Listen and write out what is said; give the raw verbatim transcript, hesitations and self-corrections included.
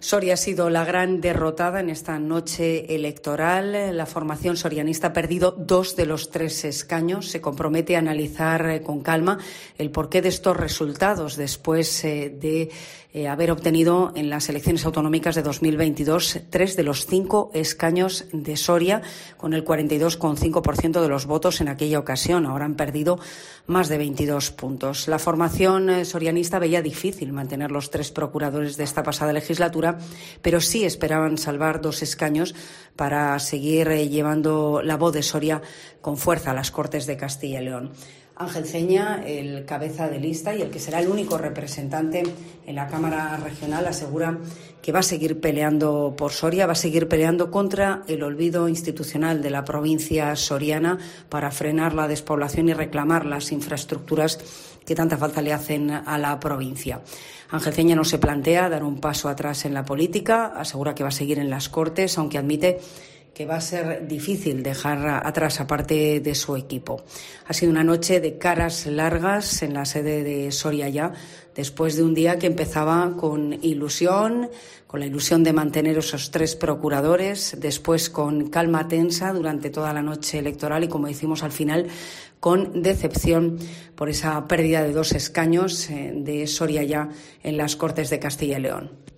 Soria ha sido la gran derrotada en esta noche electoral. La formación sorianista ha perdido dos de los tres escaños. Se compromete a analizar con calma el porqué de estos resultados después de eh, haber obtenido en las elecciones autonómicas de dos mil veintidós tres de los cinco escaños de Soria, con el cuarenta y dos coma cinco por ciento de los votos en aquella ocasión. Ahora han perdido más de veintidós puntos. La formación sorianista veía difícil mantener los tres procuradores de esta pasada legislatura, pero sí esperaban salvar dos escaños para seguir llevando la voz de Soria con fuerza a las Cortes de Castilla y León. Ángel Ceña, el cabeza de lista y el que será el único representante en la Cámara Regional, asegura que va a seguir peleando por Soria, va a seguir peleando contra el olvido institucional de la provincia soriana para frenar la despoblación y reclamar las infraestructuras que tanta falta le hacen a la provincia. Ángel Ceña no se plantea dar un paso atrás en la política, asegura que va a seguir en las Cortes, aunque admite que va a ser difícil dejar atrás a parte de su equipo. Ha sido una noche de caras largas en la sede de Soria Ya, después de un día que empezaba con ilusión, con la ilusión de mantener esos tres procuradores, después con calma tensa durante toda la noche electoral y, como decimos al final, con decepción por esa pérdida de dos escaños de Soria Ya en las Cortes de Castilla y León.